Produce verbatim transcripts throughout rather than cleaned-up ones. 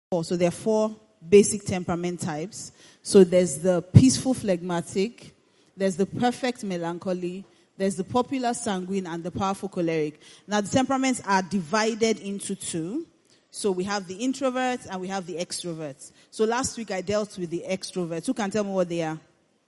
four. So there are four basic temperament types. So there's the peaceful phlegmatic, there's the perfect melancholy, there's the popular sanguine, and the powerful choleric. Now the temperaments are divided into two. So we have the introverts and we have the extroverts. So last week I dealt with the extroverts. Who can tell me what they are?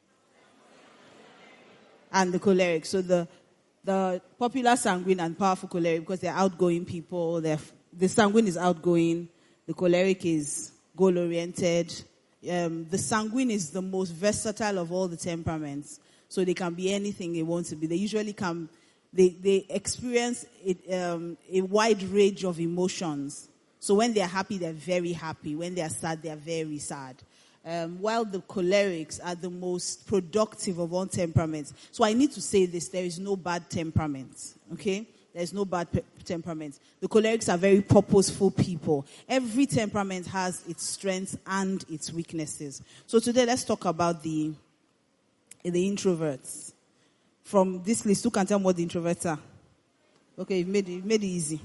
And the choleric. So the the popular sanguine and powerful choleric, because they're outgoing people. They're, the sanguine is outgoing. The choleric is goal-oriented. Um, the sanguine is the most versatile of all the temperaments. So they can be anything they want to be. They usually come, they, they experience it, um, a wide range of emotions. So when they're happy, they're very happy. When they're sad, they're very sad. Um, while the cholerics are the most productive of all temperaments. So I need to say this, there is no bad temperament, okay? There's no bad pe- temperament. The cholerics are very purposeful people. Every temperament has its strengths and its weaknesses. So today let's talk about the, the introverts. From this list, who can tell me what the introverts are? Okay, you've made it, you've made it easy.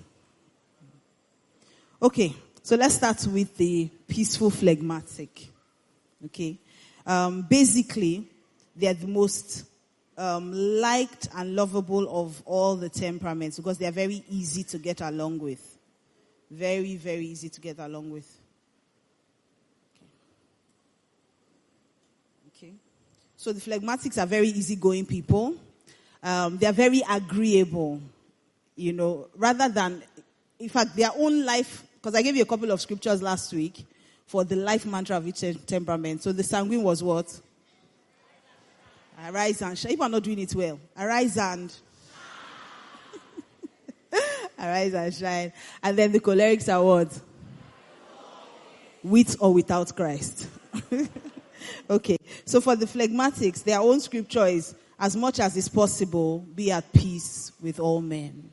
Okay, so let's start with the peaceful phlegmatic. Okay, um, basically, they are the most um, liked and lovable of all the temperaments because they are very easy to get along with. Very, very easy to get along with. Okay, okay. So the phlegmatics are very easygoing people. Um, they are very agreeable. You know, rather than, in fact, their own life. Because I gave you a couple of scriptures last week for the life mantra of each temperament. So the sanguine was what? Arise and shine. If I'm not doing it well, arise and arise and shine. And then the cholerics are what? With or without Christ. Okay. So for the phlegmatics, their own scripture is, as much as is possible, be at peace with all men.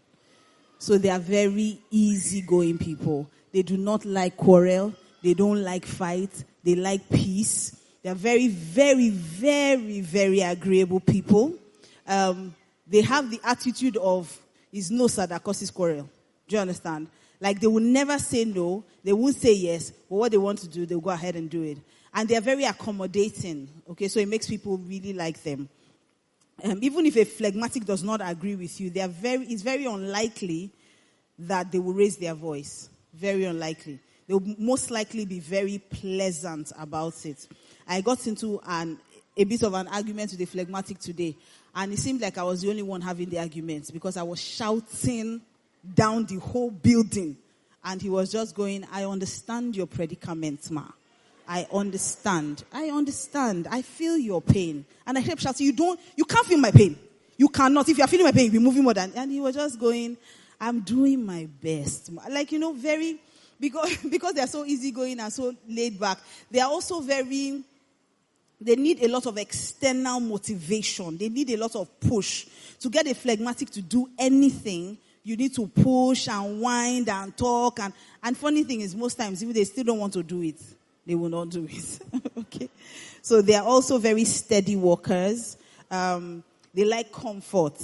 So they are very easygoing people. They do not like quarrel. They don't like fight. They like peace. They are very, very, very, very agreeable people. Um, they have the attitude of, is no sir that causes quarrel. Do you understand? Like they will never say no. They won't say yes. But what they want to do, they'll go ahead and do it. And they are very accommodating. Okay, so it makes people really like them. Um, even if a phlegmatic does not agree with you, they are very. It's very unlikely that they will raise their voice. Very unlikely. They will most likely be very pleasant about it. I got into an a bit of an argument with a phlegmatic today, and it seemed like I was the only one having the argument because I was shouting down the whole building, and he was just going, "I understand your predicament, ma. I understand. I understand. I feel your pain." And I kept shouting, "You don't. You can't feel my pain. You cannot. If you are feeling my pain, you'll be moving more than." And he was just going, "I'm doing my best." Like, you know, very, because, because they're so easygoing and so laid back. They are also very, they need a lot of external motivation. They need a lot of push. To get a phlegmatic to do anything, you need to push and wind and talk. And, and funny thing is, most times, if they still don't want to do it, they will not do it. Okay. So they are also very steady workers. Um, they like comfort.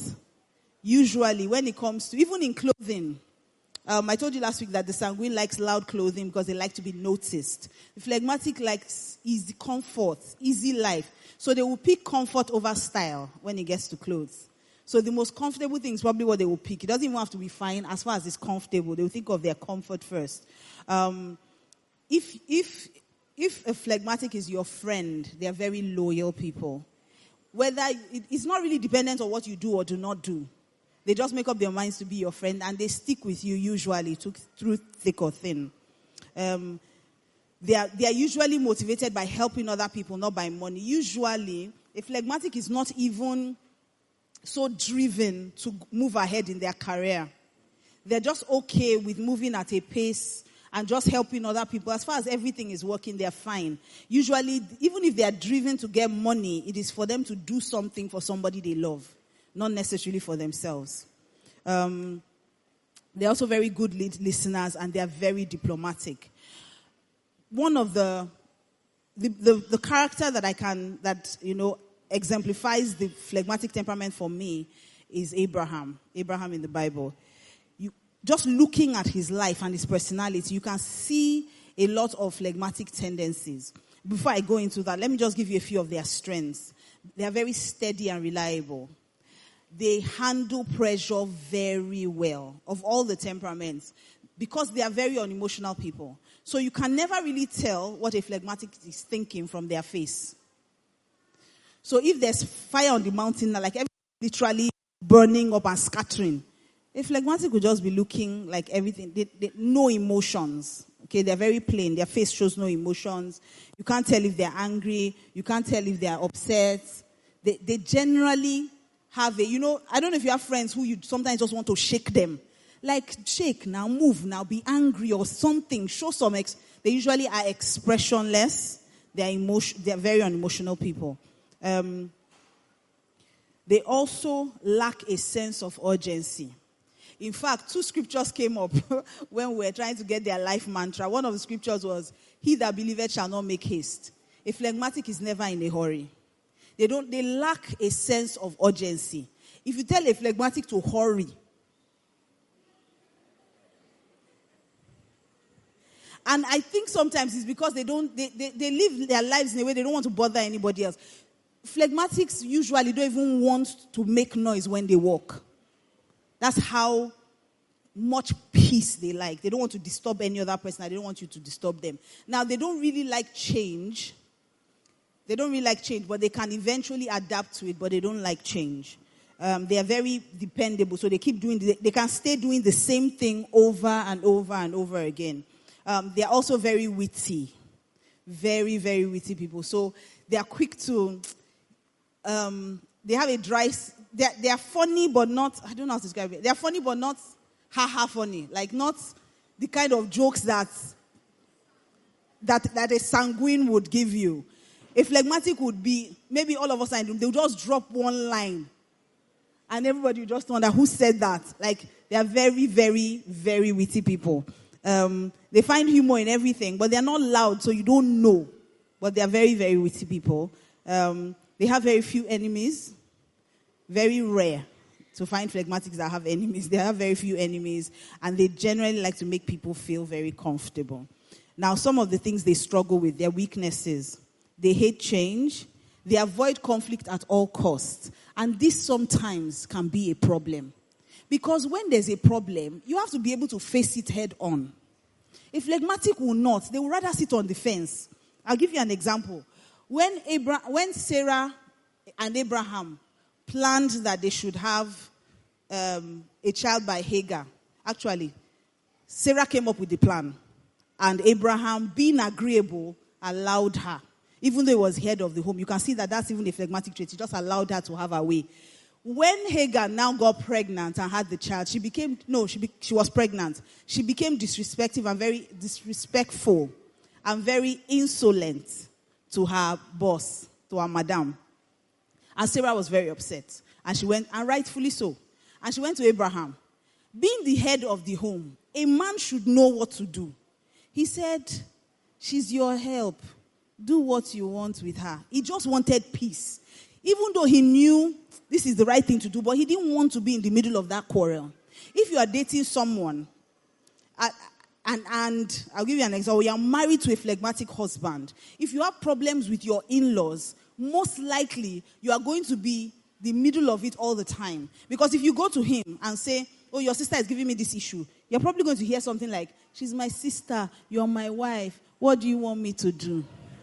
Usually, when it comes to, even in clothing, um, I told you last week that the sanguine likes loud clothing because they like to be noticed. The phlegmatic likes easy comfort, easy life. So they will pick comfort over style when it gets to clothes. So the most comfortable thing is probably what they will pick. It doesn't even have to be fine as far as it's comfortable. They will think of their comfort first. Um, if if if a phlegmatic is your friend, they are very loyal people. Whether it, it's not really dependent on what you do or do not do. They just make up their minds to be your friend, and they stick with you usually to, through thick or thin. Um, they are they are usually motivated by helping other people, not by money. Usually, a phlegmatic is not even so driven to move ahead in their career. They're just okay with moving at a pace and just helping other people. As far as everything is working, they're fine. Usually, even if they are driven to get money, it is for them to do something for somebody they love, not necessarily for themselves. Um, they're also very good lead listeners, and they are very diplomatic. One of the the, the the character that I can that you know exemplifies the phlegmatic temperament for me is Abraham. Abraham in the Bible. You just looking at his life and his personality, you can see a lot of phlegmatic tendencies. Before I go into that, let me just give you a few of their strengths. They are very steady and reliable. They handle pressure very well, of all the temperaments, because they are very unemotional people. So you can never really tell what a phlegmatic is thinking from their face. So if there's fire on the mountain, like everything literally burning up and scattering, a phlegmatic will just be looking like everything, they, they, no emotions. Okay, they're very plain. Their face shows no emotions. You can't tell if they're angry. You can't tell if they're upset. They, they generally have a, you know, I don't know if you have friends who you sometimes just want to shake them. Like, shake now, move now, be angry or something. Show some, ex- they usually are expressionless. They're emotion, they're very unemotional people. Um, they also lack a sense of urgency. In fact, two scriptures came up when we were trying to get their life mantra. One of the scriptures was, he that believeth shall not make haste. A phlegmatic is never in a hurry. They don't, they lack a sense of urgency. If you tell a phlegmatic to hurry, and I think sometimes it's because they don't, they, they, they live their lives in a way they don't want to bother anybody else. Phlegmatics usually don't even want to make noise when they walk. That's how much peace they like. They don't want to disturb any other person. They don't want you to disturb them. Now, they don't really like change. They don't really like change, but they can eventually adapt to it, but they don't like change. Um, they are very dependable, so they keep doing, the, they can stay doing the same thing over and over and over again. Um, they are also very witty. Very, very witty people. So they are quick to, um, they have a dry, they are, they are funny, but not, I don't know how to describe it. They are funny, but not ha-ha funny. Like, not the kind of jokes that, that, that a sanguine would give you. A phlegmatic would be, maybe all of us are in the room, they'll just drop one line. And everybody will just wonder who said that. Like, they are very, very, very witty people. Um, they find humor in everything, but they're not loud, so you don't know. But they are very, very witty people. Um, they have very few enemies. Very rare to find phlegmatics that have enemies. They have very few enemies, and they generally like to make people feel very comfortable. Now, some of the things they struggle with, their weaknesses. They hate change. They avoid conflict at all costs. And this sometimes can be a problem. Because when there's a problem, you have to be able to face it head on. A phlegmatic will not. They will rather sit on the fence. I'll give you an example. When Abra- when Sarah and Abraham planned that they should have um, a child by Hagar, actually, Sarah came up with the plan. And Abraham, being agreeable, allowed her. Even though he was head of the home, you can see that that's even a phlegmatic trait. He just allowed her to have her way. When Hagar now got pregnant and had the child, she became, no, she be, she was pregnant. She became disrespectful and very disrespectful and very insolent to her boss, to her madam. And Sarah was very upset. And she went, and rightfully so. And she went to Abraham. Being the head of the home, a man should know what to do. He said, she's your help. Do what you want with her. He just wanted peace. Even though he knew this is the right thing to do, but he didn't want to be in the middle of that quarrel. If you are dating someone, and, and, and I'll give you an example, you are married to a phlegmatic husband. If you have problems with your in-laws, most likely you are going to be the middle of it all the time. Because if you go to him and say, oh, your sister is giving me this issue, you're probably going to hear something like, she's my sister, you're my wife, what do you want me to do?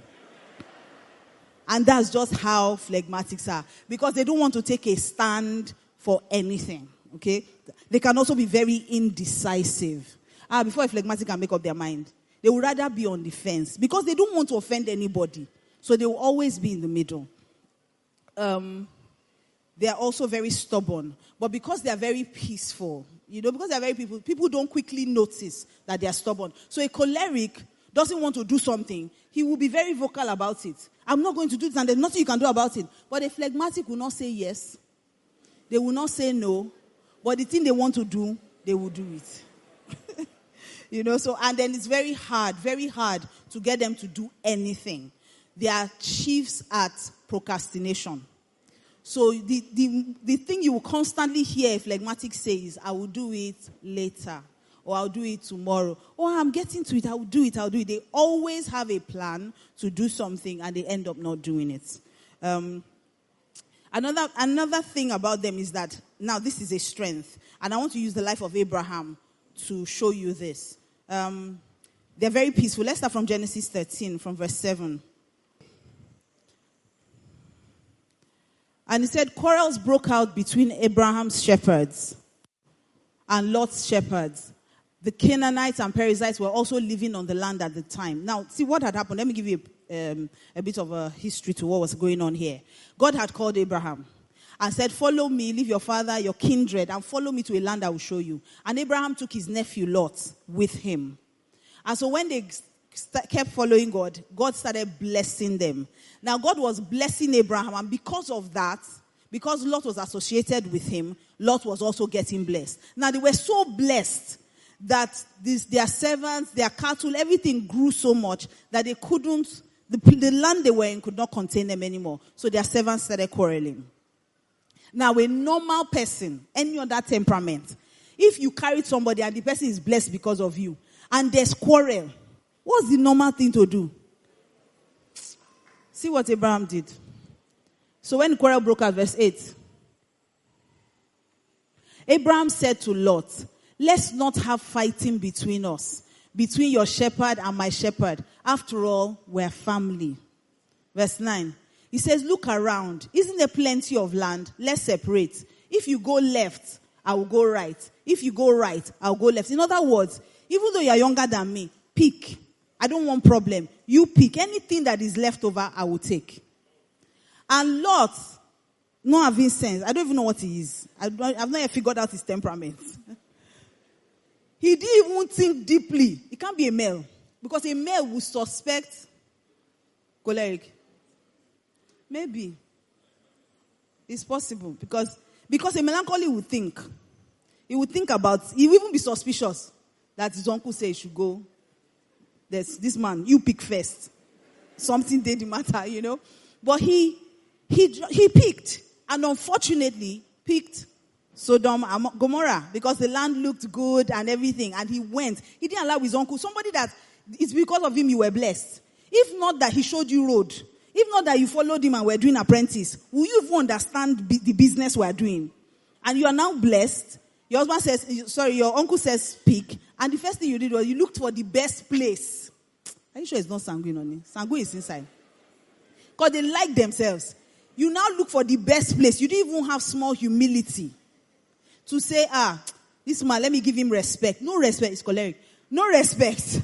And that's just how phlegmatics are. Because they don't want to take a stand for anything. Okay? They can also be very indecisive. Ah, before a phlegmatic can make up their mind, they would rather be on the fence. Because they don't want to offend anybody. So they will always be in the middle. Um, they are also very stubborn. But because they are very peaceful, you know, because they are very people, people don't quickly notice that they are stubborn. So a choleric doesn't want to do something, he will be very vocal about it. I'm not going to do this, and there's nothing you can do about it. But a phlegmatic will not say yes. They will not say no. But the thing they want to do, they will do it. You know, so, and then it's very hard, very hard to get them to do anything. They are chiefs at procrastination. So the, the, the thing you will constantly hear a phlegmatic say is, I will do it later. or I'll do it tomorrow, or I'm getting to it, I'll do it, I'll do it. They always have a plan to do something and they end up not doing it. Um, another, another thing about them is that, now this is a strength, and I want to use the life of Abraham to show you this. Um, they're very peaceful. Let's start from Genesis thirteen, from verse seven. And it said, quarrels broke out between Abraham's shepherds and Lot's shepherds. The Canaanites and Perizzites were also living on the land at the time. Now, see what had happened. Let me give you a, um, a bit of a history to what was going on here. God had called Abraham and said, follow me, leave your father, your kindred, and follow me to a land I will show you. And Abraham took his nephew Lot with him. And so when they st- kept following God, God started blessing them. Now, God was blessing Abraham, and because of that, because Lot was associated with him, Lot was also getting blessed. Now, they were so blessed that this, their servants, their cattle, everything grew so much that they couldn't, the, the land they were in could not contain them anymore. So their servants started quarreling. Now, a normal person, any other temperament, if you carried somebody and the person is blessed because of you, and there's quarrel, what's the normal thing to do? See what Abraham did. So when the quarrel broke out, verse eight. Abraham said to Lot, let's not have fighting between us, between your shepherd and my shepherd. After all, we're family. Verse nine. He says, look around. Isn't there plenty of land? Let's separate. If you go left, I will go right. If you go right, I'll go left. In other words, even though you're younger than me, pick. I don't want problem. You pick. Anything that is left over, I will take. And Lot, not having sense, I don't even know what he is. I don't, I've not yet figured out his temperament. He didn't even think deeply. It can't be a male. Because a male would suspect choleric. Maybe. It's possible. Because, because a melancholy would think. He would think about, he would even be suspicious that his uncle said he should go. There's this man, you pick first. Something didn't matter, you know. But he, he, he picked. And unfortunately, picked Sodom and Gomorrah. Because the land looked good and everything. And he went. He didn't allow his uncle. Somebody that, it's because of him you were blessed. If not that he showed you road. If not that you followed him and were doing apprentice. Will you even understand the business we're doing? And you are now blessed. Your husband says, sorry, your uncle says speak. And the first thing you did was you looked for the best place. Are you sure it's not sanguine on it? Sanguine is inside. Because they like themselves. You now look for the best place. You didn't even have small humility. To say, ah, this man, let me give him respect. No respect, it's choleric. No respect.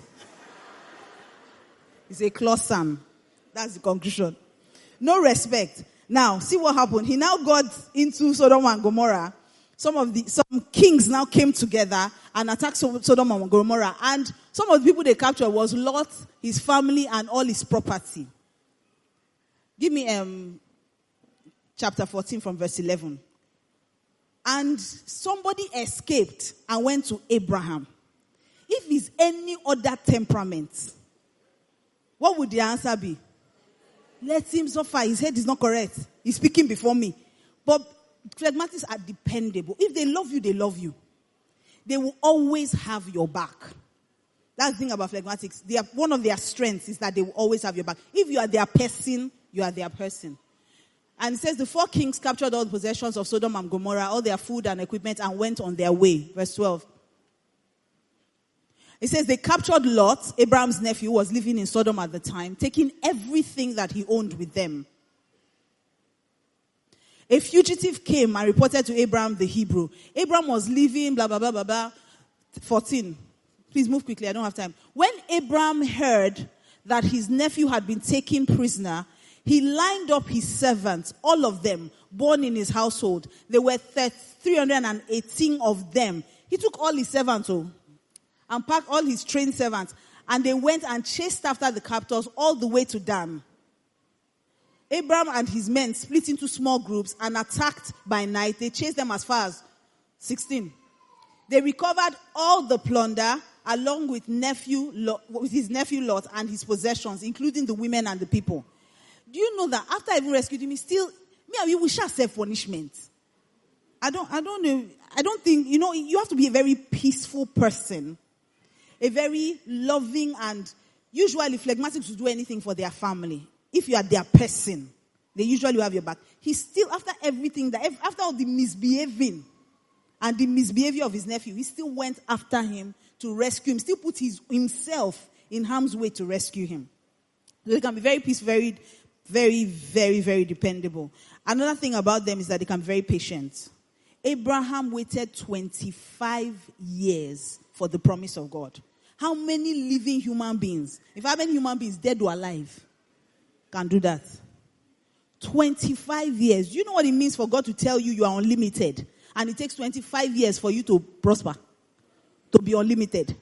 It's a clothesome. That's the conclusion. No respect. Now, see what happened. He now got into Sodom and Gomorrah. Some of the, some kings now came together and attacked Sodom and Gomorrah. And some of the people they captured was Lot, his family, and all his property. Give me um, chapter fourteen from verse eleven. And somebody escaped and went to Abraham. If it's any other temperament, what would the answer be? Let him suffer. His head is not correct. He's speaking before me. But phlegmatics are dependable. If they love you, they love you. They will always have your back. That's the thing about phlegmatics. They are, one of their strengths is that they will always have your back. If you are their person, you are their person. And it says the four kings captured all the possessions of Sodom and Gomorrah, all their food and equipment, and went on their way. Verse twelve. It says they captured Lot, Abraham's nephew, who was living in Sodom at the time, taking everything that he owned with them. A fugitive came and reported to Abraham the Hebrew. Abraham was leaving, blah, blah, blah, blah, blah. fourteen. Please move quickly, I don't have time. When Abraham heard that his nephew had been taken prisoner, he lined up his servants, all of them, born in his household. There were three hundred eighteen of them. He took all his servants oh, and packed all his trained servants. And they went and chased after the captors all the way to Dan. Abraham and his men split into small groups and attacked by night. They chased them as far as sixteen. They recovered all the plunder along with nephew Lot, with his nephew Lot and his possessions, including the women and the people. Do you know that after I even rescued him, he still, me and you, we shall self punishment. I don't, I don't know. I don't think, you know, you have to be a very peaceful person. A very loving, and usually phlegmatics will do anything for their family. If you are their person, they usually will have your back. He still, after everything, that after all the misbehaving and the misbehavior of his nephew, he still went after him to rescue him, still put his, himself in harm's way to rescue him. So they can be very peaceful, very, very, very, very dependable. Another thing about them is that they can be very patient. Abraham waited twenty-five years for the promise of God. How many living human beings, if how many human beings, dead or alive, can do that? twenty-five years. Do you know what it means for God to tell you you are unlimited? And it takes twenty-five years for you to prosper, to be unlimited.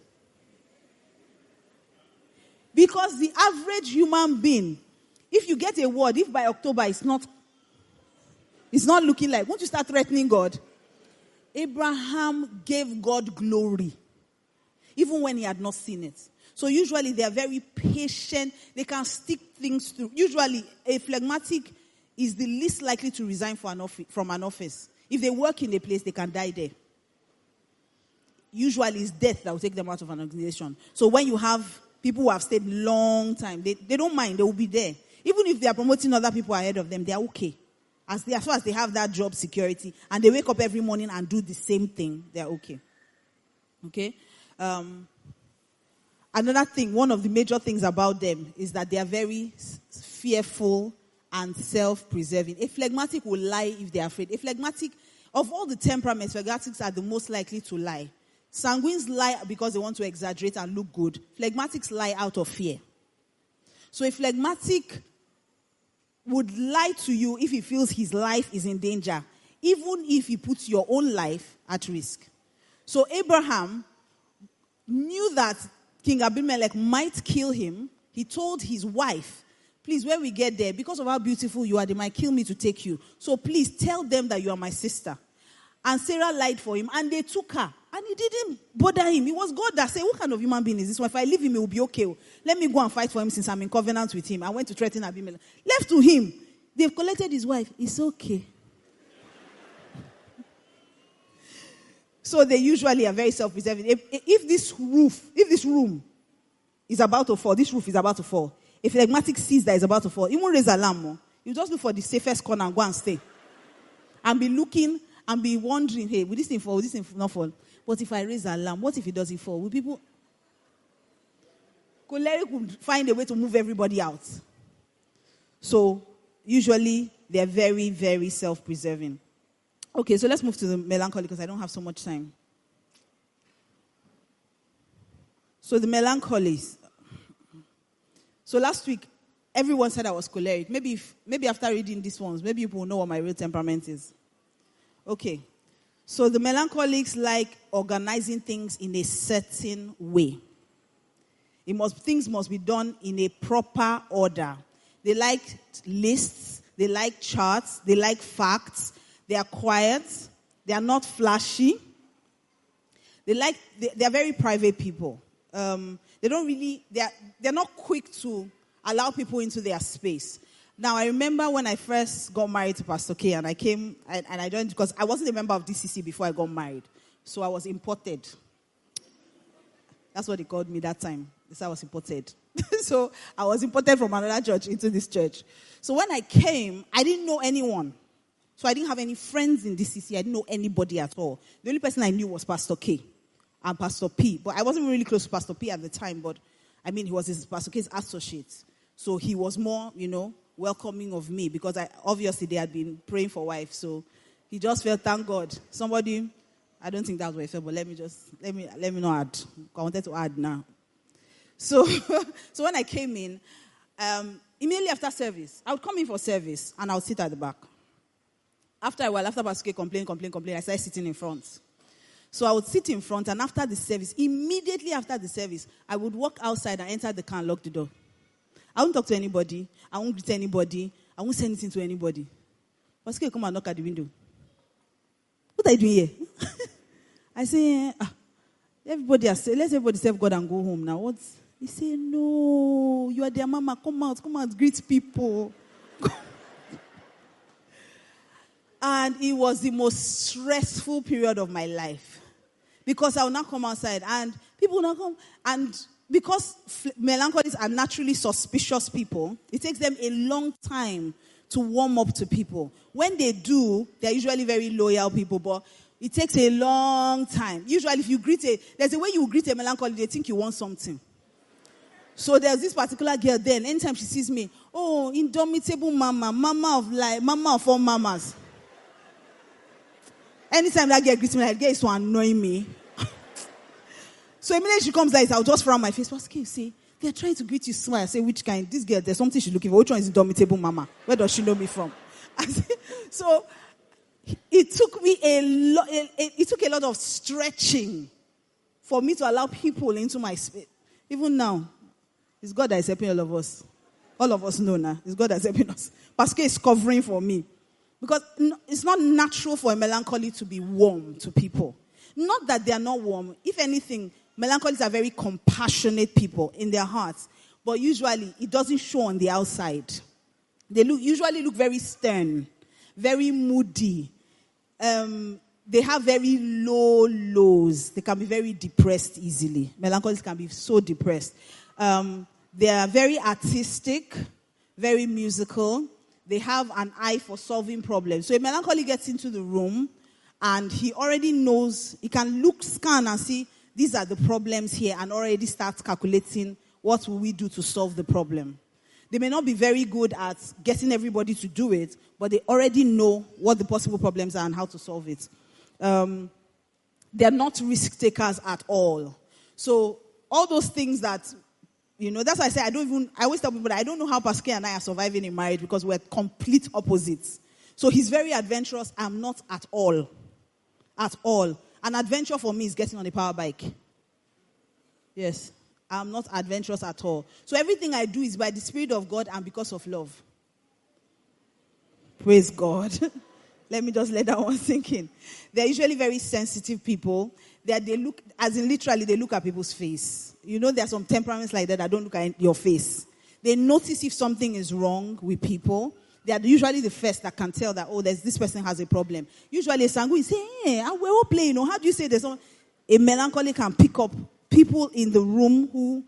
Because the average human being, if you get a word, if by October it's not, it's not looking like, won't you start threatening God? Abraham gave God glory, even when he had not seen it. So usually they are very patient. They can stick things through. Usually a phlegmatic is the least likely to resign for an office, from an office. If they work in a place, they can die there. Usually it's death that will take them out of an organization. So when you have people who have stayed long time, they, they don't mind. They will be there. Even if they are promoting other people ahead of them, they are okay. As, they, as far as they have that job security and they wake up every morning and do the same thing, they are okay. Okay? Um, another thing, one of the major things about them is that they are very fearful and self-preserving. A phlegmatic will lie if they are afraid. A phlegmatic, of all the temperaments, phlegmatics are the most likely to lie. Sanguines lie because they want to exaggerate and look good. Phlegmatics lie out of fear. So a phlegmatic would lie to you if he feels his life is in danger, even if he puts your own life at risk. So Abraham knew that King Abimelech might kill him. He told his wife, please, when we get there, because of how beautiful you are, they might kill me to take you. So please tell them that you are my sister. And Sarah lied for him, and they took her. And it didn't bother him. It was God that said, what kind of human being is this one? If I leave him, it will be okay. Let me go and fight for him since I'm in covenant with him. I went to threaten Abimelech. Left to him. They've collected his wife. It's okay. So they usually are very self-preserving. If, if this roof, if this room is about to fall, this roof is about to fall. If phlegmatic sees that it's about to fall, he won't raise alarm. You just look for the safest corner and go and stay. And be looking and be wondering, hey, will this thing fall? Will this thing not fall? But if I raise alarm, what if it doesn't fall? Will people... Choleric would find a way to move everybody out. So, usually, they're very, very self-preserving. Okay, so let's move to the melancholy because I don't have so much time. So, the melancholies. So, last week, everyone said I was choleric. Maybe, if, maybe after reading these ones, maybe people will know what my real temperament is. Okay. So the melancholics like organizing things in a certain way. It must, things must be done in a proper order. They like lists. They like charts. They like facts. They are quiet. They are not flashy. They like. They, they are very private people. Um, they don't really. They are. They're not quick to allow people into their space. Now, I remember when I first got married to Pastor K, and I came, and, and I joined, because I wasn't a member of D C C before I got married. So I was imported. That's what they called me that time. They said I was imported. So I was imported from another church into this church. So when I came, I didn't know anyone. So I didn't have any friends in D C C. I didn't know anybody at all. The only person I knew was Pastor K and Pastor P. But I wasn't really close to Pastor P at the time, but I mean, he was his, Pastor K's associate. So he was more, you know, welcoming of me, because I obviously they had been praying for wife. So he just felt, thank God. Somebody, I don't think that's what he felt, but let me just, let me let me not add. I wanted to add now. So, so when I came in, um, immediately after service, I would come in for service and I would sit at the back. After a while, after Pastor K complained, complained, complained, I started sitting in front. So I would sit in front, and after the service, immediately after the service, I would walk outside and enter the car and lock the door. I won't talk to anybody. I won't greet anybody. I won't say anything to anybody. Pastor K, come and knock at the window. What are you doing here? I say, ah, everybody has said, let everybody serve God and go home now. What? He say, no, you are their mama. Come out, come out, greet people. And it was the most stressful period of my life. Because I will not come outside and people will not come. And because melancholies are naturally suspicious people, it takes them a long time to warm up to people. When they do, they're usually very loyal people, but it takes a long time. Usually if you greet a, there's a way you greet a melancholy, they think you want something. So there's this particular girl then, anytime she sees me, oh, indomitable mama, mama of life, mama of all mamas. Anytime that girl greets me, that girl is to annoy me. So immediately she comes like, I'll just frown my face. What can you say? They're trying to greet you smile. I say, which kind? This girl, there's something she's looking for. Which one is indomitable mama? Where does she know me from? Say, so it took me a lot, it, it took a lot of stretching for me to allow people into my space. Even now, it's God that is helping all of us. All of us know now. It's God that is helping us. Pascal is covering for me. Because it's not natural for a melancholy to be warm to people. Not that they are not warm. If anything, melancholies are very compassionate people in their hearts. But usually, it doesn't show on the outside. They look, usually look very stern, very moody. Um, they have very low lows. They can be very depressed easily. Melancholies can be so depressed. Um, they are very artistic, very musical. They have an eye for solving problems. So a melancholy gets into the room and he already knows, he can look, scan and see, these are the problems here and already starts calculating what will we do to solve the problem. They may not be very good at getting everybody to do it, but they already know what the possible problems are and how to solve it. Um, they're not risk takers at all. So all those things that, you know, that's why I say I don't even, I always tell people that I don't know how Pascal and I are surviving in marriage because we're complete opposites. So he's very adventurous. I'm not at all. At all. An adventure for me is getting on a power bike. Yes. I'm not adventurous at all. So everything I do is by the Spirit of God and because of love. Praise God. Let me just let that one sink in. They're usually very sensitive people. That they look, as in literally, they look at people's face. You know, there are some temperaments like that that don't look at your face. They notice if something is wrong with people. They are usually the first that can tell that, oh, there's this person has a problem. Usually a sanguine say, hey, we're all playing. You know, how do you say there's someone? A melancholy can pick up people in the room who,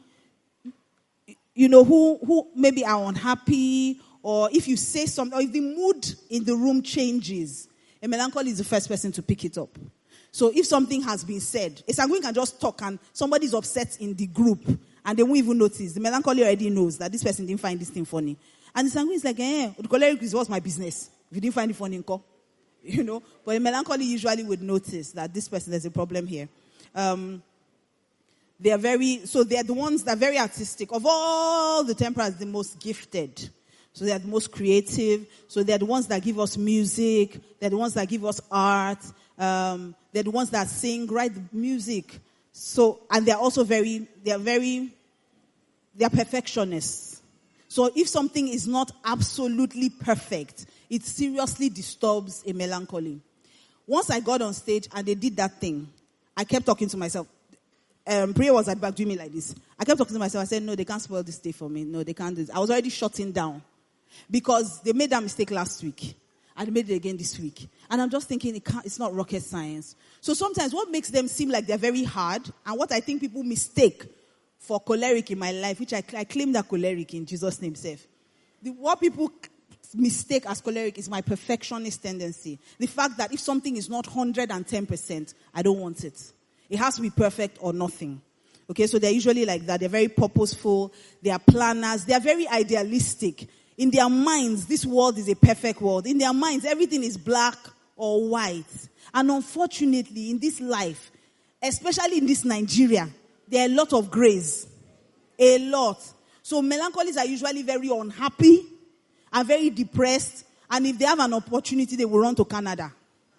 you know, who, who maybe are unhappy, or if you say something, or if the mood in the room changes, a melancholy is the first person to pick it up. So if something has been said, a sanguine can just talk and somebody's upset in the group and they won't even notice. The melancholy already knows that this person didn't find this thing funny. And the sanguine is like, eh, the choleric is what's my business? If you didn't find it funny, you know. But a melancholy usually would notice that this person, there's a problem here. Um, they are very, so they are the ones that are very artistic. Of all the temperats, the most gifted. So they are the most creative. So they are the ones that give us music. They're the ones that give us art. Um, they're the ones that sing, write the music. So, and they're also very, they're very, they're perfectionists. So if something is not absolutely perfect, it seriously disturbs a melancholy. Once I got on stage and they did that thing, I kept talking to myself. Um, Priya was at the back doing me like this. I kept talking to myself. I said, no, they can't spoil this day for me. No, they can't do this. I was already shutting down. Because they made that mistake last week. And they made it again this week. And I'm just thinking, it can't, it's not rocket science. So sometimes what makes them seem like they're very hard, and what I think people mistake for choleric in my life, which I, I claim that choleric in Jesus' name, safe. The, what people mistake as choleric is my perfectionist tendency. The fact that if something is not one hundred ten percent, I don't want it. It has to be perfect or nothing. Okay, so they're usually like that. They're very purposeful. They are planners. They are very idealistic. In their minds, this world is a perfect world. In their minds, everything is black or white. And unfortunately, in this life, especially in this Nigeria, there are a lot of grays. A lot. So melancholies are usually very unhappy and very depressed. And if they have an opportunity, they will run to Canada.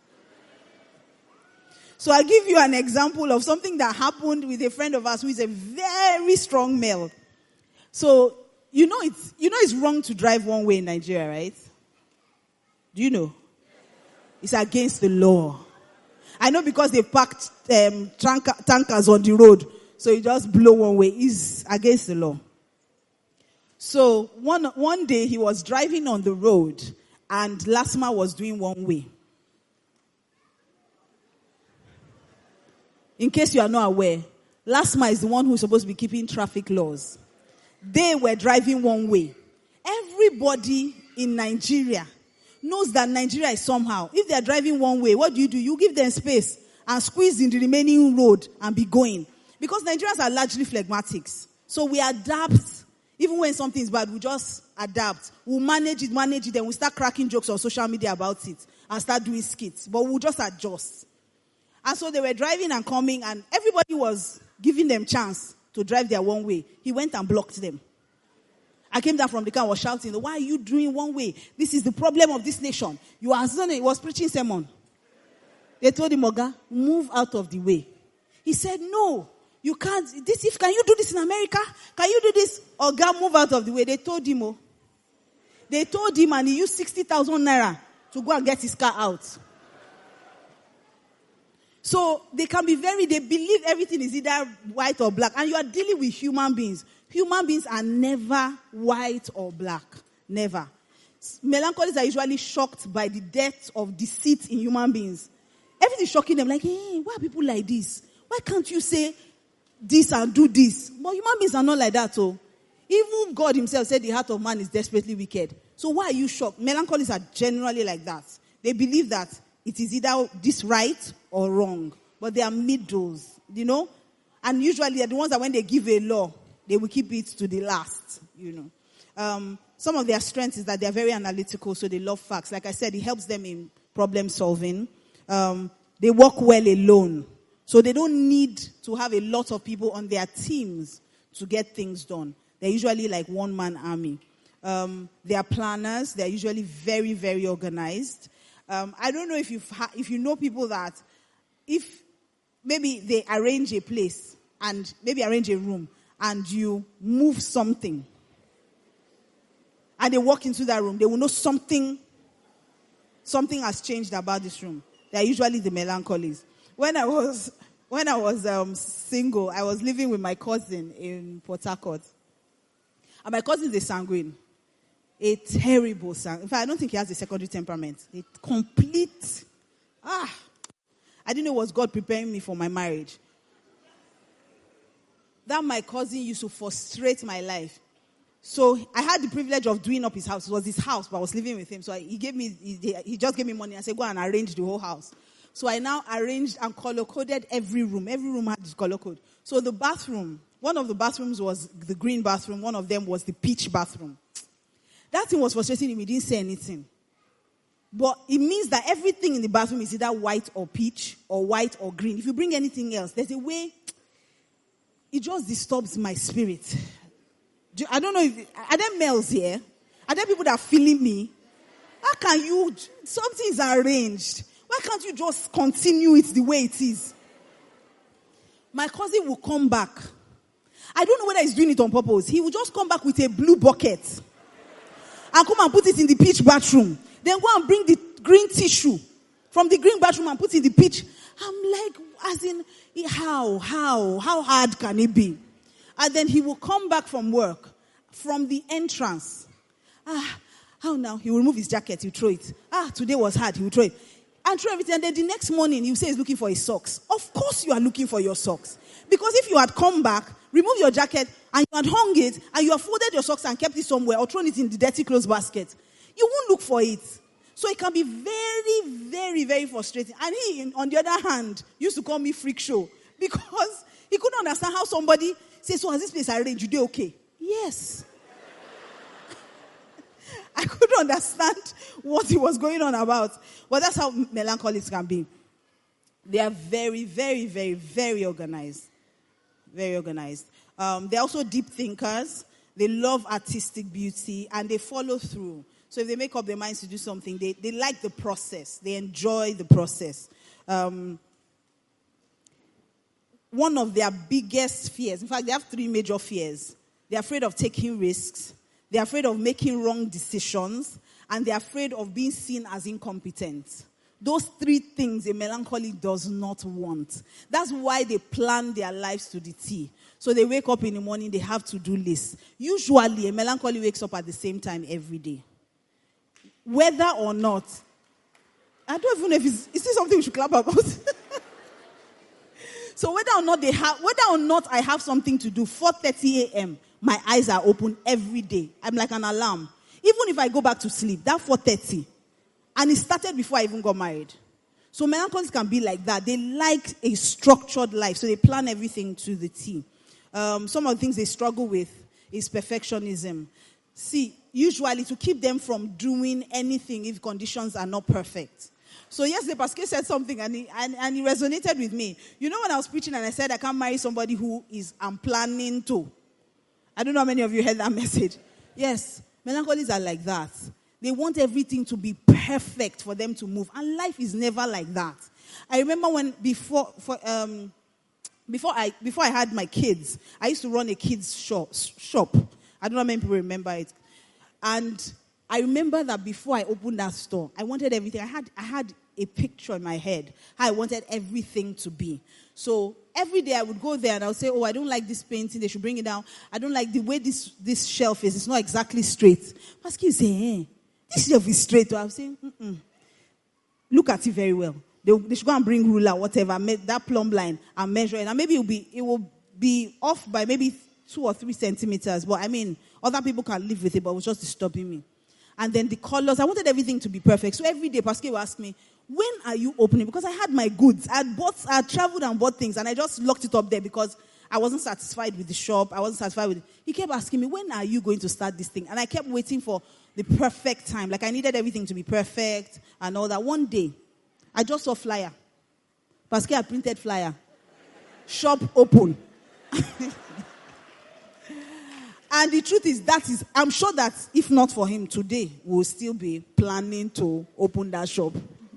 So I'll give you an example of something that happened with a friend of ours who is a very strong male. So, you know it's, you know it's wrong to drive one way in Nigeria, right? Do you know? It's against the law. I know because they parked um, tanker, tankers on the road. So you just blow one way. It's against the law. So one, one day he was driving on the road and LASMA was doing one way. In case you are not aware, LASMA is the one who's supposed to be keeping traffic laws. They were driving one way. Everybody in Nigeria knows that Nigeria is somehow. If they are driving one way, what do you do? You give them space and squeeze in the remaining road and be going. Because Nigerians are largely phlegmatics. So we adapt. Even when something is bad, we just adapt. We'll manage it, manage it, then we start cracking jokes on social media about it and start doing skits. But we'll just adjust. And so they were driving and coming, and everybody was giving them chance to drive their one way. He went and blocked them. I came down from the car and was shouting, why are you doing one way? This is the problem of this nation. You are he was preaching sermon. They told him, Oga, move out of the way. He said, no, you can't. This if can you do this in America? Can you do this? Oga, move out of the way. They told him, oh. They told him, and he used sixty thousand naira to go and get his car out. So they can be very, they believe everything is either white or black. And you are dealing with human beings. Human beings are never white or black. Never. Melancholists are usually shocked by the depth of deceit in human beings. Everything is shocking them. Like, hey, why are people like this? Why can't you say this and do this? But human beings are not like that. So even God himself said the heart of man is desperately wicked. So why are you shocked? Melancholists are generally like that. They believe that it is either this right or wrong. But they are middles, you know. And usually they're the ones that when they give a law, they will keep it to the last, you know. Um, some of their strengths is that they're very analytical, so they love facts. Like I said, it helps them in problem solving. Um, they work well alone. So they don't need to have a lot of people on their teams to get things done. They're usually like one-man army. Um, they are planners. They're usually very, very organized. Um, I don't know if, you've ha- if you know people that if maybe they arrange a place and maybe arrange a room and you move something and they walk into that room, they will know something, something has changed about this room. They're usually the melancholies. When I was, when I was um, single, I was living with my cousin in Port Harcourt. And my cousin is a sanguine. A terrible sanguine. In fact, I don't think he has a secondary temperament. A complete, ah, I didn't know it was God preparing me for my marriage. That my cousin used to frustrate my life. So I had the privilege of doing up his house. It was his house, but I was living with him. So he gave me, he, he just gave me money. I said, go and arrange the whole house. So I now arranged and color-coded every room. Every room had this color code. So the bathroom, one of the bathrooms was the green bathroom. One of them was the peach bathroom. That thing was frustrating him. He didn't say anything. But it means that everything in the bathroom is either white or peach or white or green. If you bring anything else, there's a way, it just disturbs my spirit. I don't know if, are there males here? Are there people that are feeling me? How can you, something is arranged. Why can't you just continue it the way it is? My cousin will come back. I don't know whether he's doing it on purpose. He will just come back with a blue bucket and come and put it in the peach bathroom. Then go and bring the green tissue from the green bathroom and put it in the peach. I'm like, as in, how, how, how hard can it be? And then he will come back from work, from the entrance. Ah, how now? He will remove his jacket, he'll throw it. Ah, today was hard, he will throw it. And throw everything. And then the next morning, he'll say he's looking for his socks. Of course you are looking for your socks. Because if you had come back, removed your jacket, and you had hung it, and you had folded your socks and kept it somewhere, or thrown it in the dirty clothes basket, you won't look for it. So it can be very, very, very frustrating. And he, on the other hand, used to call me freak show. Because he couldn't understand how somebody says, so has this place arranged? You do okay? Yes. I couldn't understand what he was going on about. But that's how melancholics can be. They are very, very, very, very organized. Very organized. Um, they're also deep thinkers. They love artistic beauty. And they follow through. So if they make up their minds to do something, they, they like the process. They enjoy the process. Um, one of their biggest fears, in fact, they have three major fears. They're afraid of taking risks. They're afraid of making wrong decisions. And they're afraid of being seen as incompetent. Those three things a melancholy does not want. That's why they plan their lives to the T. So they wake up in the morning, they have to-do lists. Usually, a melancholy wakes up at the same time every day. Whether or not. I don't even know if it's, is this something we should clap about? So whether or not they have, whether or not I have something to do, four thirty a.m., my eyes are open every day. I'm like an alarm. Even if I go back to sleep, that four thirty. And it started before I even got married. So melancholics can be like that. They like a structured life. So they plan everything to the T. Um, some of the things they struggle with is perfectionism. See, usually to keep them from doing anything if conditions are not perfect. So yesterday, Pascal said something and he, and, and he resonated with me. You know when I was preaching and I said I can't marry somebody who is I'm planning to. I don't know how many of you heard that message. Yes, melancholics are like that. They want everything to be perfect for them to move. And life is never like that. I remember when before for, um, before I before I had my kids, I used to run a kids shop. shop. I don't know how many people remember it. And I remember that before I opened that store, I wanted everything. I had I had a picture in my head how I wanted everything to be. So every day I would go there and I would say, oh, I don't like this painting. They should bring it down. I don't like the way this, this shelf is. It's not exactly straight. Pascal say, hey, this shelf is straight. So I was saying, mm-mm. Look at it very well. They, they should go and bring ruler, whatever, that plumb line and measure it. And maybe it will be, it will be off by maybe two or three centimeters. But I mean, other people can live with it, but it was just disturbing me. And then the colors, I wanted everything to be perfect. So every day, Pascal would ask me, when are you opening? Because I had my goods. I had bought, I had traveled and bought things, and I just locked it up there because I wasn't satisfied with the shop. I wasn't satisfied with it. He kept asking me, when are you going to start this thing? And I kept waiting for the perfect time. Like I needed everything to be perfect and all that. One day, I just saw flyer. Pascal had printed flyer. Shop open. And the truth is, that is, I'm sure that if not for him today, we'll still be planning to open that shop.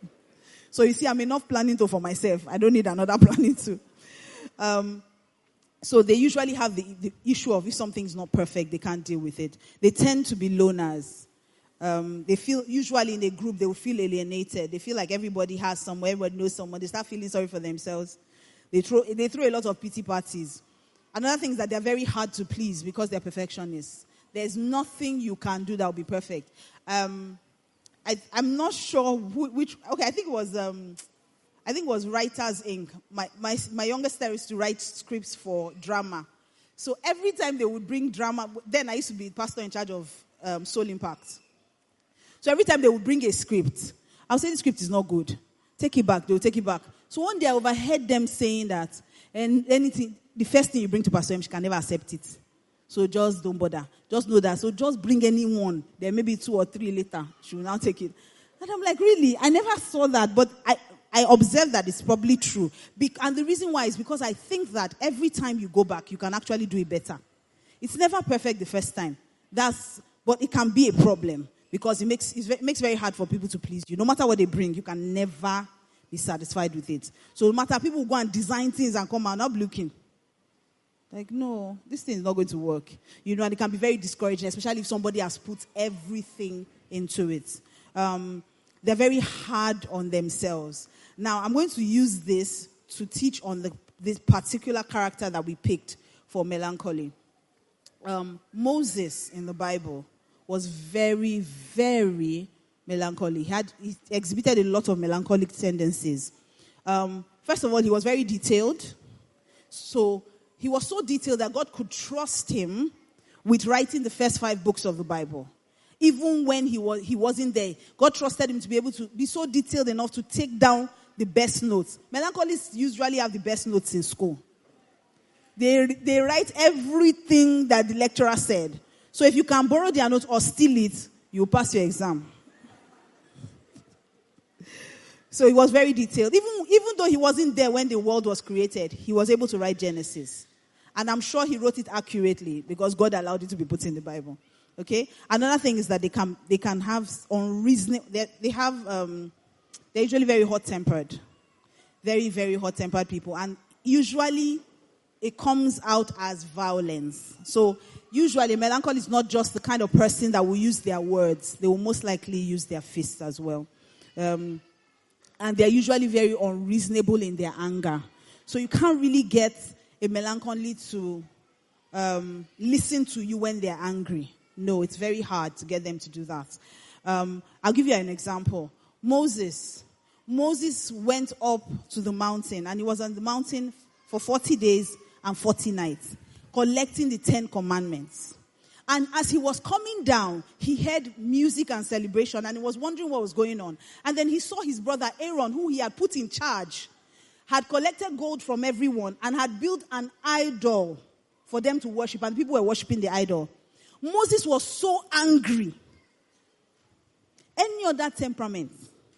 So you see, I'm enough planning to for myself. I don't need another planning to. Um, so they usually have the, the issue of if something's not perfect, they can't deal with it. They tend to be loners. Um, they feel, usually in a group, they will feel alienated. They feel like everybody has someone, everybody knows someone. They start feeling sorry for themselves. They throw, they throw a lot of pity parties. Another thing is that they're very hard to please because they're perfectionists. There's nothing you can do that will be perfect. Um, I, I'm not sure who, which. Okay, I think it was. Um, I think it was Writers Incorporated. My my my youngest there used to write scripts for drama. So every time they would bring drama, then I used to be pastor in charge of um, Soul Impact. So every time they would bring a script, I would say the script is not good. Take it back. They will take it back. So one day I overheard them saying that, and anything. The first thing you bring to Pastor M, she can never accept it. So just don't bother. Just know that. So just bring anyone. Then maybe two or three later, she will now take it. And I'm like, really? I never saw that. But I, I observed that it's probably true. Be- and the reason why is because I think that every time you go back, you can actually do it better. It's never perfect the first time. That's, but it can be a problem. Because it makes, it makes very hard for people to please you. No matter what they bring, you can never be satisfied with it. So no matter, people go and design things and come out not looking. Like, no, this thing is not going to work. You know, and it can be very discouraging, especially if somebody has put everything into it. Um, they're very hard on themselves. Now, I'm going to use this to teach on the, this particular character that we picked for melancholy. Um, Moses in the Bible was very, very melancholy. He had he exhibited a lot of melancholic tendencies. Um, first of all, he was very detailed. So he was so detailed that God could trust him with writing the first five books of the Bible. Even when he was he wasn't there, God trusted him to be able to be so detailed enough to take down the best notes. Melancholists usually have the best notes in school. They they write everything that the lecturer said. So if you can borrow their notes or steal it, you'll pass your exam. So he was very detailed. Even, even though he wasn't there when the world was created, he was able to write Genesis. And I'm sure he wrote it accurately because God allowed it to be put in the Bible. Okay? Another thing is that they can they can have unreasonable, they, they have, um, they're usually very hot-tempered. Very, very hot-tempered people. And usually it comes out as violence. So usually melancholy is not just the kind of person that will use their words. They will most likely use their fists as well. Um, and they're usually very unreasonable in their anger. So you can't really get a melancholy to um, listen to you when they're angry. No, it's very hard to get them to do that. Um, I'll give you an example. Moses. Moses went up to the mountain, and he was on the mountain for forty days and forty nights, collecting the Ten Commandments. And as he was coming down, he heard music and celebration, and he was wondering what was going on. And then he saw his brother Aaron, who he had put in charge, had collected gold from everyone and had built an idol for them to worship, and people were worshiping the idol. Moses was so angry. Any other temperament?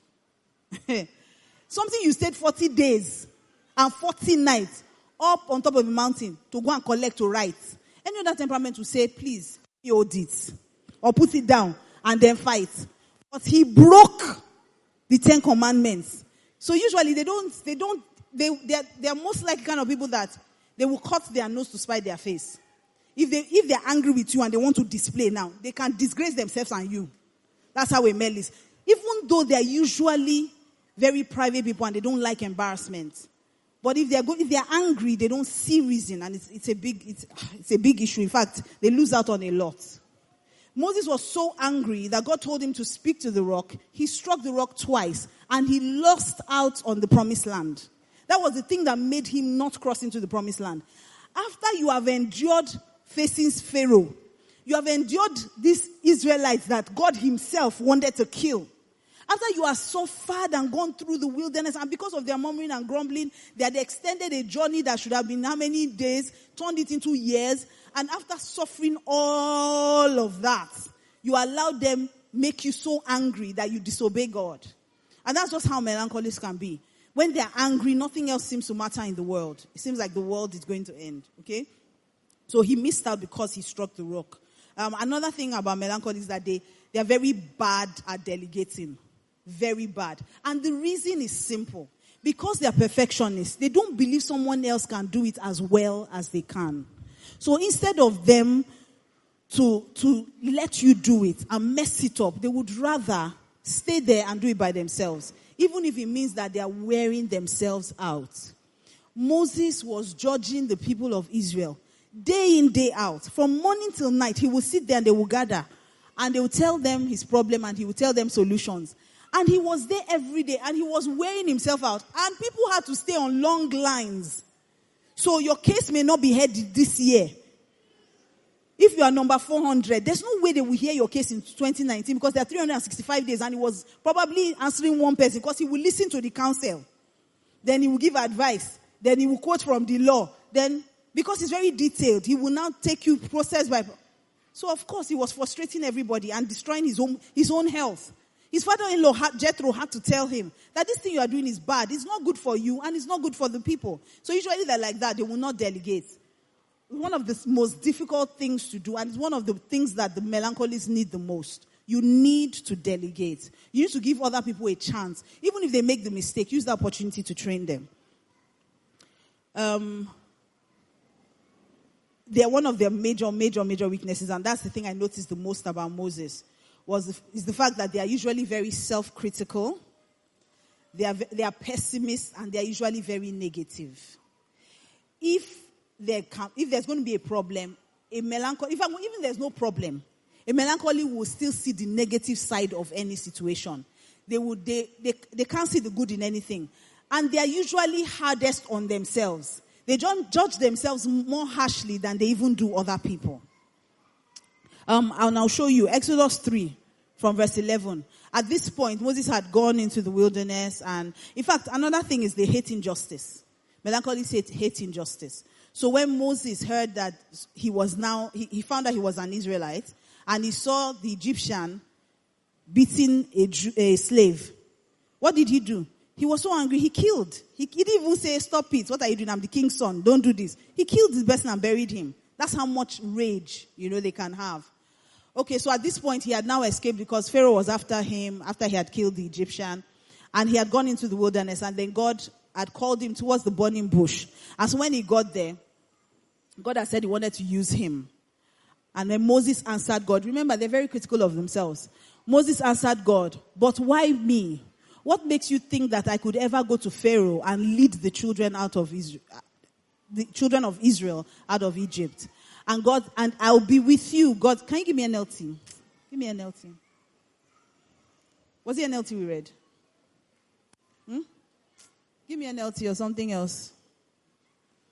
Something you stayed forty days and forty nights up on top of a mountain to go and collect to write. Any other temperament will say, please, hold it. Or put it down and then fight. But he broke the Ten Commandments. So usually they don't, they don't, they, they're, they're most likely kind of people that they will cut their nose to spite their face. If they, if they're angry with you and they want to display now, they can disgrace themselves and you. That's how a male is. Even though they're usually very private people and they don't like embarrassment. But if they're good, if they're angry, they don't see reason, and it's, it's a big, it's, it's a big issue. In fact, they lose out on a lot. Moses was so angry that God told him to speak to the rock. He struck the rock twice, and he lost out on the promised land. That was the thing that made him not cross into the promised land. After you have endured facing Pharaoh, you have endured these Israelites that God himself wanted to kill. After you have suffered and gone through the wilderness, and because of their murmuring and grumbling, they had extended a journey that should have been how many days, turned it into years. And after suffering all of that, you allowed them make you so angry that you disobey God. And that's just how melancholists can be. When they're angry, nothing else seems to matter in the world. It seems like the world is going to end. Okay? So he missed out because he struck the rock. Um, another thing about melancholy is that they, they are very bad at delegating. Very bad. And the reason is simple. Because they are perfectionists, they don't believe someone else can do it as well as they can. So instead of them to, to let you do it and mess it up, they would rather stay there and do it by themselves. Even if it means that they are wearing themselves out. Moses was judging the people of Israel day in, day out. From morning till night, he would sit there and they would gather. And they would tell them his problem and he would tell them solutions. And he was there every day and he was wearing himself out. And people had to stay on long lines. So your case may not be heard this year. If you are number four hundred, there's no way they will hear your case in twenty nineteen because there are three hundred sixty-five days and he was probably answering one person because he will listen to the counsel. Then he will give advice. Then he will quote from the law. Then, because it's very detailed, he will now take you process by. So of course he was frustrating everybody and destroying his own, his own health. His father-in-law, Jethro, had to tell him that this thing you are doing is bad. It's not good for you and it's not good for the people. So usually they're like that. They will not delegate. One of the most difficult things to do, and it's one of the things that the melancholists need the most. You need to delegate. You need to give other people a chance. Even if they make the mistake, use the opportunity to train them. Um, they're one of their major, major, major weaknesses, and that's the thing I noticed the most about Moses. Was the, is the fact that they are usually very self-critical, they are they are pessimists, and they are usually very negative. If there can, if there's going to be a problem, a melancholy, if even there's no problem, a melancholy will still see the negative side of any situation. They would they they, they can't see the good in anything, and they are usually hardest on themselves. They don't judge themselves more harshly than they even do other people. Um, and I'll show you Exodus three from verse eleven. At this point, Moses had gone into the wilderness, and in fact, another thing is they hate injustice. Melancholists hate, hate injustice. So when Moses heard that he was now, he, he found that he was an Israelite, and he saw the Egyptian beating a, a slave. What did he do? He was so angry, he killed. He, he didn't even say, stop it, what are you doing? I'm the king's son, don't do this. He killed the person and buried him. That's how much rage, you know, they can have. Okay, so at this point, he had now escaped because Pharaoh was after him, after he had killed the Egyptian. And he had gone into the wilderness, and then God had called him towards the burning bush. And so when he got there, God had said he wanted to use him. And then Moses answered God. Remember, they're very critical of themselves. Moses answered God, but why me? What makes you think that I could ever go to Pharaoh and lead the children out of Israel, the children of Israel out of Egypt? And God, and I'll be with you. God, can you give me an N L T? Give me an N L T. Was it an N L T we read? Hmm? Give me an N L T or something else.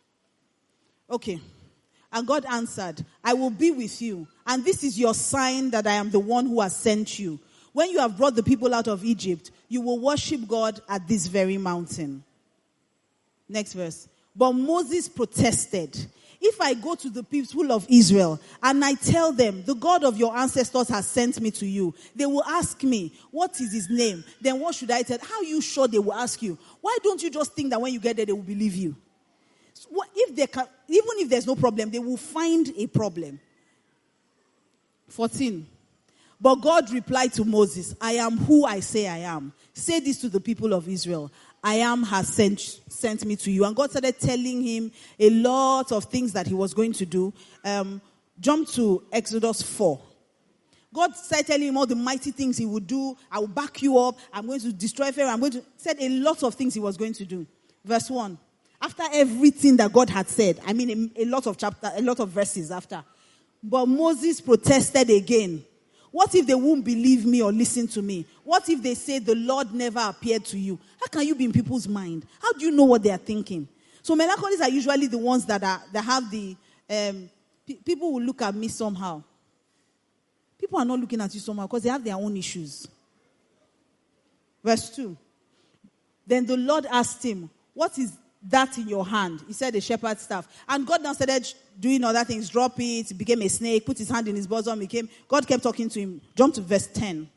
Okay. And God answered, I will be with you. And this is your sign that I am the one who has sent you. When you have brought the people out of Egypt, you will worship God at this very mountain. Next verse. But Moses protested. If I go to the people of Israel and I tell them, the God of your ancestors has sent me to you, they will ask me, what is his name? Then what should I tell? How are you sure they will ask you? Why don't you just think that when you get there, they will believe you? So what if they can, even if there's no problem, they will find a problem. fourteen. But God replied to Moses, I am who I say I am. Say this to the people of Israel. I am has sent, sent me to you. And God started telling him a lot of things that he was going to do. Um, jump to Exodus four. God started telling him all the mighty things he would do. I will back you up. I'm going to destroy Pharaoh. I'm going to... Said a lot of things he was going to do. Verse one. After everything that God had said, I mean a, a lot of chapter, a lot of verses after. But Moses protested again. What if they won't believe me or listen to me? What if they say the Lord never appeared to you? How can you be in people's mind? How do you know what they are thinking? So melancholies are usually the ones that are that have the um, p- people will look at me somehow. People are not looking at you somehow because they have their own issues. Verse two. Then the Lord asked him, what is that in your hand? He said, a shepherd's staff. And God now started doing other things. Drop it, it became a snake, put his hand in his bosom, became... God kept talking to him. Jump to verse ten.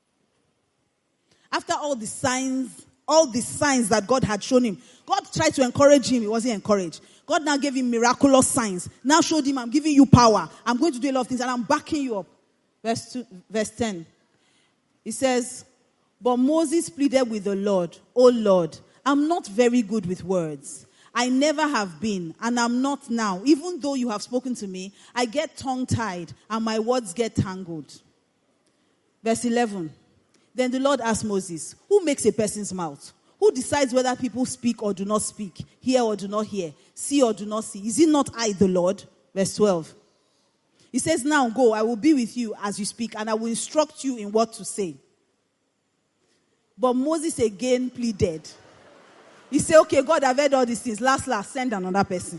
After all the signs, all the signs that God had shown him, God tried to encourage him. He wasn't encouraged. God now gave him miraculous signs. Now showed him, I'm giving you power. I'm going to do a lot of things and I'm backing you up. Verse two, verse ten. He says, but Moses pleaded with the Lord, O Lord, I'm not very good with words. I never have been, and I'm not now. Even though you have spoken to me, I get tongue-tied, and my words get tangled. Verse eleven. Then the Lord asked Moses, who makes a person's mouth? Who decides whether people speak or do not speak, hear or do not hear, see or do not see? Is it not I, the Lord? Verse twelve. He says, now go, I will be with you as you speak, and I will instruct you in what to say. But Moses again pleaded. He said, okay, God, I've heard all these things. Last, last, send another person.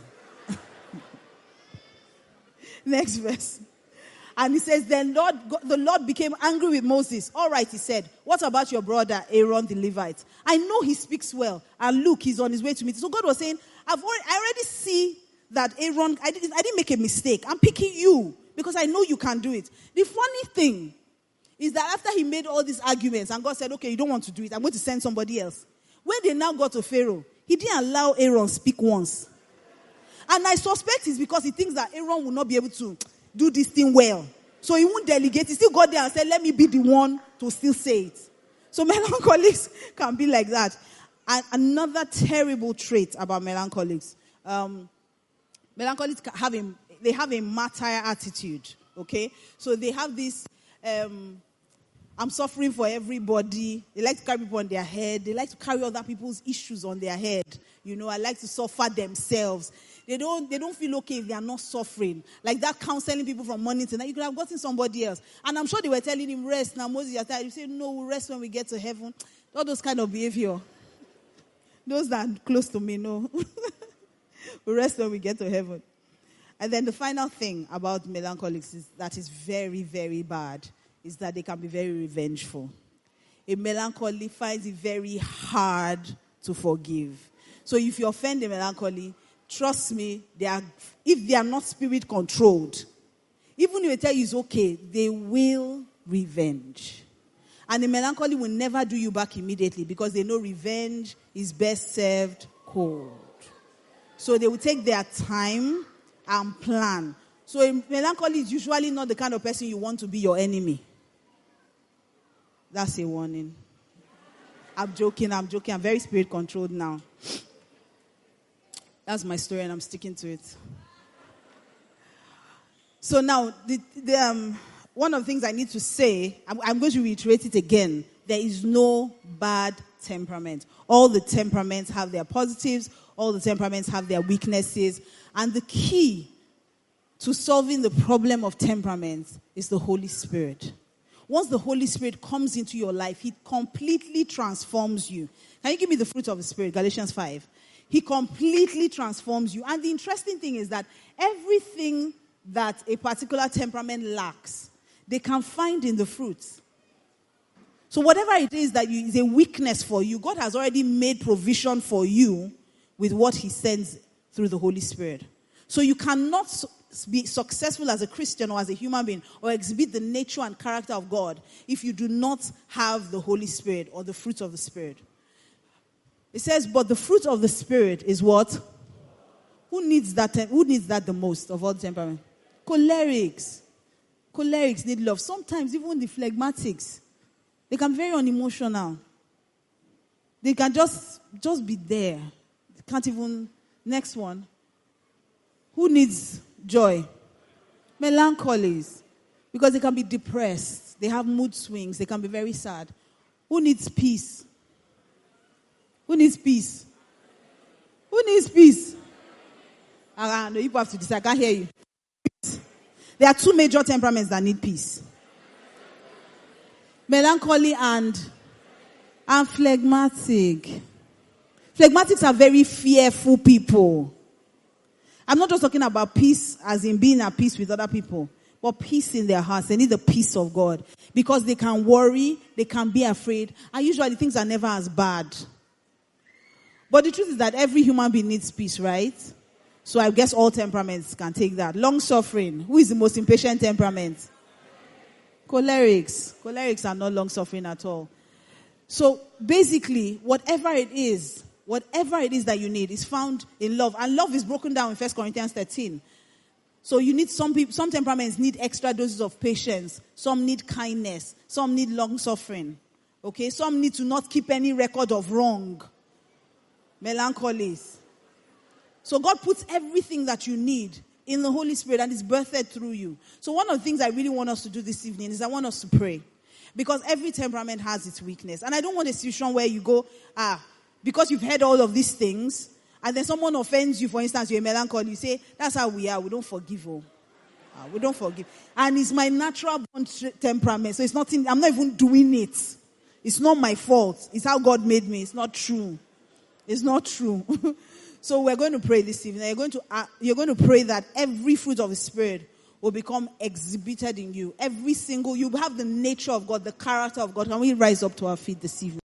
Next verse. And he says, then Lord, the Lord became angry with Moses. All right, he said, what about your brother Aaron the Levite? I know he speaks well. And look, he's on his way to meet. So God was saying, I've already, I already see that Aaron, I didn't, I didn't make a mistake. I'm picking you because I know you can do it. The funny thing is that after he made all these arguments and God said, okay, you don't want to do it. I'm going to send somebody else. When they now got to Pharaoh, he didn't allow Aaron speak once. And I suspect it's because he thinks that Aaron will not be able to do this thing well. So he won't delegate. He still got there and said, let me be the one to still say it. So melancholics can be like that. And another terrible trait about melancholics. Um, melancholics have a, they have a martyr attitude. Okay? So they have this... Um, I'm suffering for everybody. They like to carry people on their head. They like to carry other people's issues on their head. You know, I like to suffer themselves. They don't they don't feel okay if they are not suffering. Like that counseling people from morning to night. You could have gotten somebody else. And I'm sure they were telling him, rest. Now Moses, you're tired. You say, no, we'll rest when we get to heaven. All those kind of behavior. Those that are close to me, no. We'll rest when we get to heaven. And then the final thing about melancholics is that is very, very bad. Is that they can be very revengeful. A melancholy finds it very hard to forgive. So if you offend a melancholy, trust me, they are, if they are not spirit controlled, even if they tell you it's okay, they will revenge. And a melancholy will never do you back immediately because they know revenge is best served cold. So they will take their time and plan. So a melancholy is usually not the kind of person you want to be your enemy. That's a warning. I'm joking, I'm joking. I'm very spirit controlled now. That's my story and I'm sticking to it. So now, the, the, um, one of the things I need to say, I'm, I'm going to reiterate it again. There is no bad temperament. All the temperaments have their positives. All the temperaments have their weaknesses. And the key to solving the problem of temperaments is the Holy Spirit. Once the Holy Spirit comes into your life, He completely transforms you. Can you give me the fruit of the Spirit? Galatians five. He completely transforms you. And the interesting thing is that everything that a particular temperament lacks, they can find in the fruits. So whatever it is that you, is a weakness for you, God has already made provision for you with what he sends through the Holy Spirit. So you cannot be successful as a Christian or as a human being or exhibit the nature and character of God if you do not have the Holy Spirit or the fruit of the Spirit. It says, but the fruit of the Spirit is what? Who needs that? Who needs that the most of all temperament? Cholerics. Cholerics need love. Sometimes even the phlegmatics, they can be very unemotional. They can just, just be there. They can't even. Next one. Who needs joy? Melancholies. Because they can be depressed. They have mood swings. They can be very sad. Who needs peace? Who needs peace? Who needs peace? Ah, no, you have to decide. I can't hear you. There are two major temperaments that need peace. Melancholy and, and phlegmatic. Phlegmatics are very fearful people. I'm not just talking about peace as in being at peace with other people, but peace in their hearts. They need the peace of God because they can worry, they can be afraid, and usually things are never as bad. But the truth is that every human being needs peace, right? So I guess all temperaments can take that. Long suffering. Who is the most impatient temperament? Cholerics. Cholerics are not long suffering at all. So basically, whatever it is, whatever it is that you need is found in love. And love is broken down in First Corinthians thirteen. So you need some people, some temperaments need extra doses of patience. Some need kindness. Some need long suffering. Okay? Some need to not keep any record of wrong. Melancholies. So God puts everything that you need in the Holy Spirit and is birthed through you. So one of the things I really want us to do this evening is I want us to pray. Because every temperament has its weakness. And I don't want a situation where you go, ah, because you've heard all of these things, and then someone offends you, for instance, you're a melancholy, you say, that's how we are, we don't forgive. Oh. Ah, we don't forgive. And it's my natural born temperament, so it's not in, I'm not even doing it. It's not my fault. It's how God made me. It's not true. It's not true. So we're going to pray this evening. You're going to, uh, you're going to pray that every fruit of the Spirit will become exhibited in you. Every single, you have the nature of God, the character of God. Can we rise up to our feet this evening?